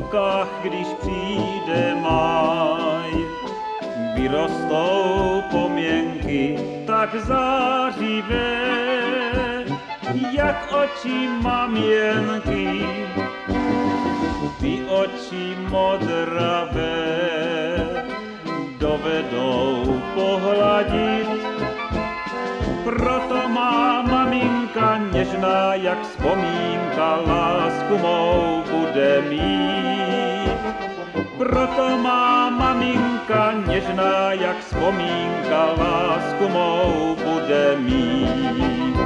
lukách, když přijde máj. Vyrostou poměnky tak zářivé, jak oči maměnky. Ty oči modravé dovedou pohladit, proto má maminka něžná, jak vzpomínka, lásku mou bude mít. Proto má maminka něžná, jak vzpomínka, lásku mou bude mít.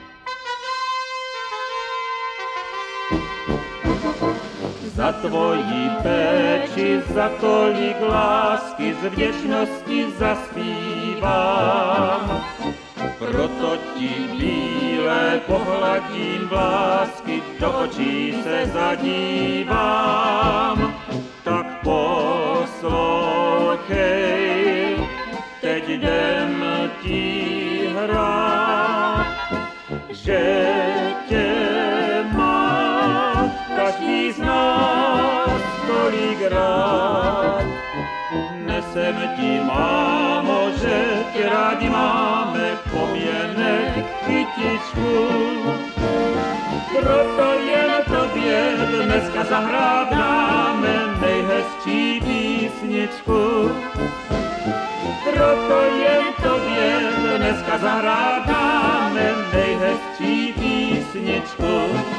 Za tvoji péči, za tolik lásky, z vděčnosti zaspívám. Proto ti bílé pohladím lásky, do očí se zadívám. Tak poslouchej, teď jdem ti hrát, že tě má každý z nás tolik rád. Nesem ti, mámo, že tě rádi máme, poměnek kytičku. Proto jen tobě dneska zahrát dáme nejhezčí písničku. Proto jen tobě dneska zahrát dáme nejhezčí písničku.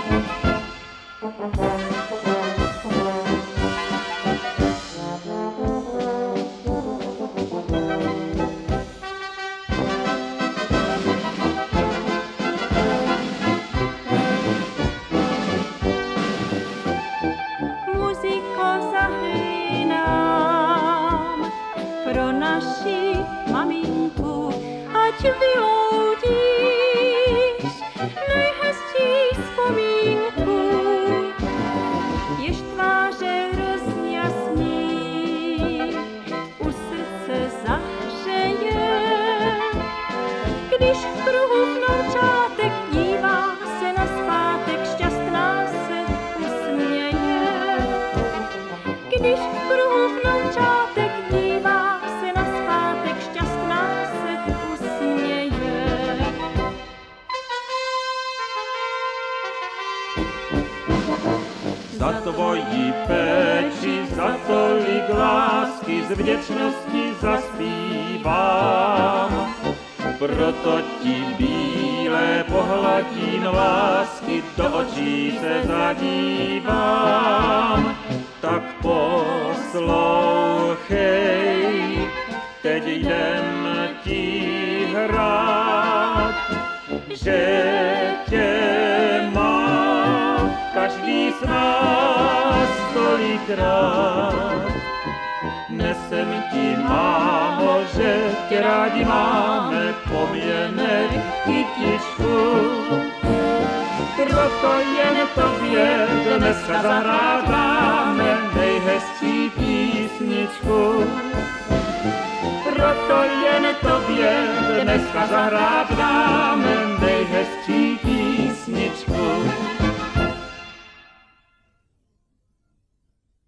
Pro naši maminku, ať vyloudíš nejhezčí vzpomínku, jež tváře rozjasní, u srdce zahřeje. Když v kruhu vnoučátek dívá se na zpátek, šťastná se usměje. Když v kruhu vnoučátek dívá se na zpátek, šťastná se usměje. Za tvoji péči, za tolik lásky, z vděčnosti zaspívám. Proto ti bílé pohladím lásky, do očí se zadívám. Tak poslouchej, teď jdem ti hrát, že tě má každý z nás tolikrát. Nesem ti, mámo, že tě rádi máme, poměnek kytičku. Proto jen tobě dneska zahrát dáme